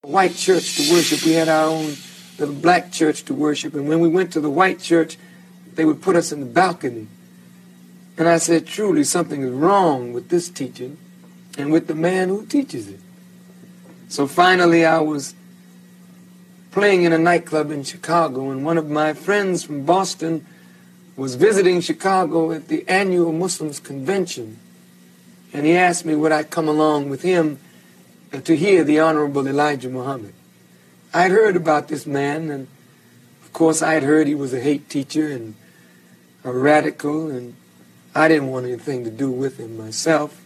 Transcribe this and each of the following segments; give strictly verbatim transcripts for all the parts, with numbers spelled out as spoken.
white church to worship. We had our own little black church to worship. And when we went to the white church, they would put us in the balcony. And I said, truly, something is wrong with this teaching and with the man who teaches it. So finally, I was playing in a nightclub in Chicago, and one of my friends from Boston was visiting Chicago at the annual Muslims convention. And he asked me would I come along with him to hear the Honorable Elijah Muhammad. I'd heard about this man, and of course I'd heard he was a hate teacher and a radical, and I didn't want anything to do with him myself.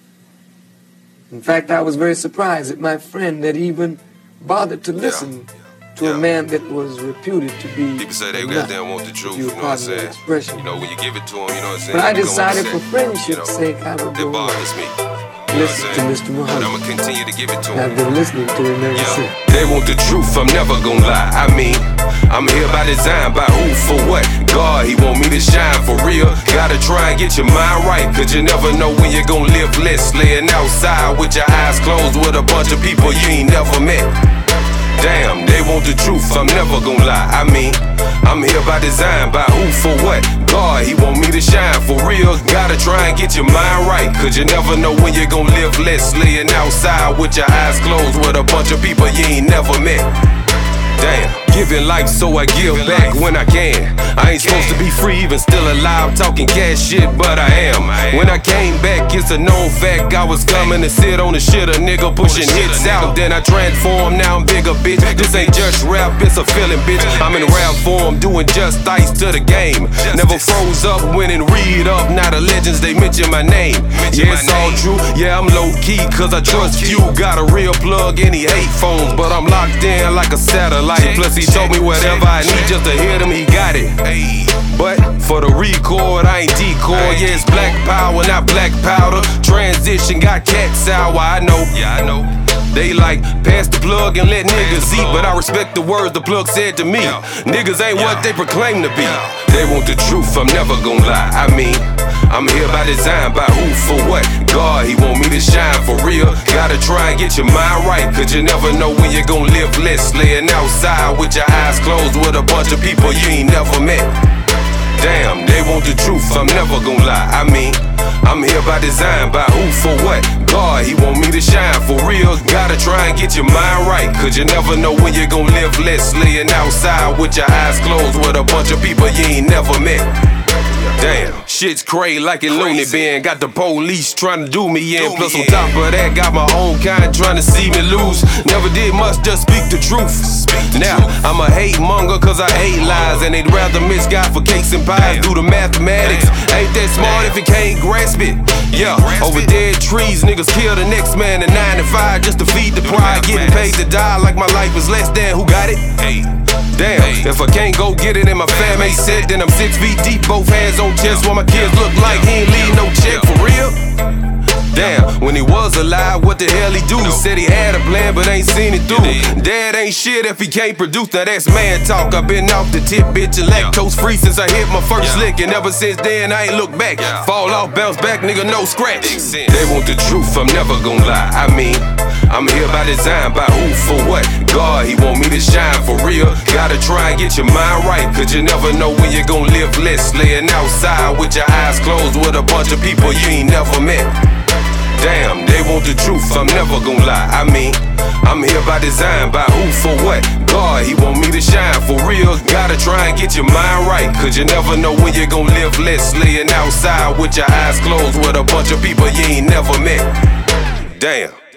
In fact, I was very surprised at my friend that even bothered to listen yeah. to yeah. a man that was reputed to be people say they goddamn want the truth, you know what I'm saying? Expression. You know, when you give it to them, you know what I'm saying? But I decided for friendship's you know, sake I would go bothers me. listen to Mister Muhammad. But I'ma continue to give it to him. I've been listening to him ever yeah. since. They want the truth, I'm never gonna lie. I mean, I'm here by design, by who, for what? God, he want me to shine for real. Gotta try and get your mind right, cause you never know when you're gonna live less. Laying outside with your eyes closed with a bunch of people you ain't never met. Damn, they want the truth, I'm never gonna lie. I mean, I'm here by design, by who, for what? God, he want me to shine for real. Gotta try and get your mind right, cause you never know when you're gonna live less. Laying outside with your eyes closed with a bunch of people you ain't never met. Damn, giving life so I give back when I can. I ain't supposed to be free, even still alive, talking cash shit, but I am. When I came back, it's a known fact I was coming to sit on the shit, a nigga pushing hits out. Then I transform, now I'm bigger, bitch. This ain't just rap, it's a feeling, bitch. I'm in rap form, doing just ice to the game. Never froze up, went and read up. Now the legends, they mention my name. Yeah, it's all true, yeah, I'm low key, cause I trust you. Got a real plug, any hate phones, but I'm locked in like a satellite. Plus he told me whatever I need just to hit him, he got it. But for the record, I ain't decoy. Yeah, it's black power, not black powder. Transition got cat sour, I know. Yeah, I know. They like, pass the plug and let niggas eat, but I respect the words the plug said to me. Niggas ain't what they proclaim to be. They want the truth, I'm never gonna lie. I mean, I'm here by design, by who, for what? God, he want me to shine for real. Gotta try and get your mind right, cause you never know when you're gonna live less. Laying outside with your eyes closed with a bunch of people you ain't never met. Damn, they want the truth, I'm never gonna lie. I mean, I'm here by design, by who, for what? God, he want me to shine for real. Gotta try and get your mind right, cause you never know when you're gonna live less. Laying outside with your eyes closed with a bunch of people you ain't never met. Damn, shit's crazy like a loony bin. Got the police trying to do me in. Plus on top of that, got my own kind trying to see me lose. Never did much, just speak the truth. Now, I'm a hate monger cause I hate lies, and they'd rather miss God for cakes and pies. Do the mathematics, ain't that smart if you can't grasp it. Yeah, over dead trees, niggas kill the next man at nine to five just to feed the pride. Getting paid to die like my life was less than who got it? Damn, if I can't go get it and my fam ain't set, then I'm six feet deep, both hands on chest. What my kids look like, he ain't leave no check, for real? Damn, when he was alive, what the hell he do? Said he had a plan, but ain't seen it through. Dad ain't shit if he can't produce. Now that's man talk. I've been off the tip, bitch, and lactose free since I hit my first lick. And ever since then, I ain't looked back. Fall off, bounce back, nigga, no scratch. They want the truth, I'm never gonna lie. I mean, I'm here by design, by who, for what? God, he want me to shine for real. Gotta try and get your mind right, cause you never know when you're gonna live less. Laying outside with your eyes closed with a bunch of people you ain't never met. Damn, they want the truth, I'm never gonna lie. I mean, I'm here by design, by who, for what? God, he want me to shine for real. Gotta try and get your mind right, cause you never know when you're gonna live less. Laying outside with your eyes closed with a bunch of people you ain't never met. Damn.